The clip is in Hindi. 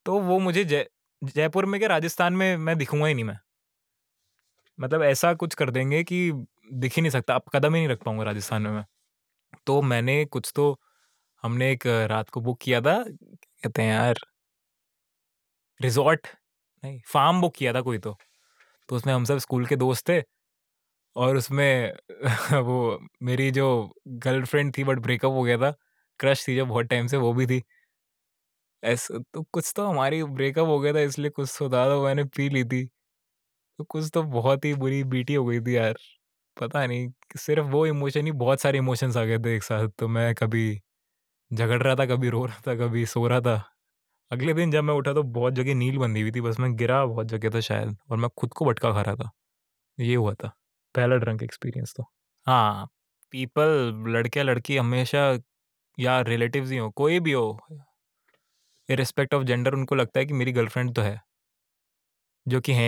तो वो मुझे जयपुर में क्या राजस्थान में मैं दिखूंगा ही नहीं मैं। मतलब ऐसा कुछ कर देंगे कि दिख ही नहीं सकता, अब कदम ही नहीं रख पाऊंगा राजस्थान में मैं। तो मैंने कुछ तो हमने एक रात को बुक किया था, कहते हैं यार, रिजॉर्ट नहीं फार्म बुक किया था कोई तो उसमें हम सब स्कूल के दोस्त थे और उसमें वो मेरी जो गर्लफ्रेंड थी बट ब्रेकअप हो गया था, क्रश थी जो बहुत टाइम से वो भी थी। ऐसा तो कुछ तो हमारी ब्रेकअप हो गया था इसलिए कुछ तो था तो मैंने पी ली थी। तो कुछ तो बहुत ही बुरी बीटी हो गई थी यार। पता नहीं, सिर्फ वो इमोशन ही बहुत सारे इमोशंस आ गए थे एक साथ। तो मैं कभी झगड़ रहा था, कभी रो रहा था, कभी सो रहा था। अगले दिन जब मैं उठा तो बहुत जगह नील बंधी हुई थी, बस मैं गिरा बहुत जगह था शायद और मैं खुद को भटका खा रहा था। ये हुआ था पहला ड्रंक एक्सपीरियंस तो। हाँ, पीपल, लड़के लड़की हमेशा या रिलेटिव्स ही हो, कोई भी हो, इरिस्पेक्ट ऑफ जेंडर, उनको लगता है कि मेरी गर्लफ्रेंड तो है, जो कि है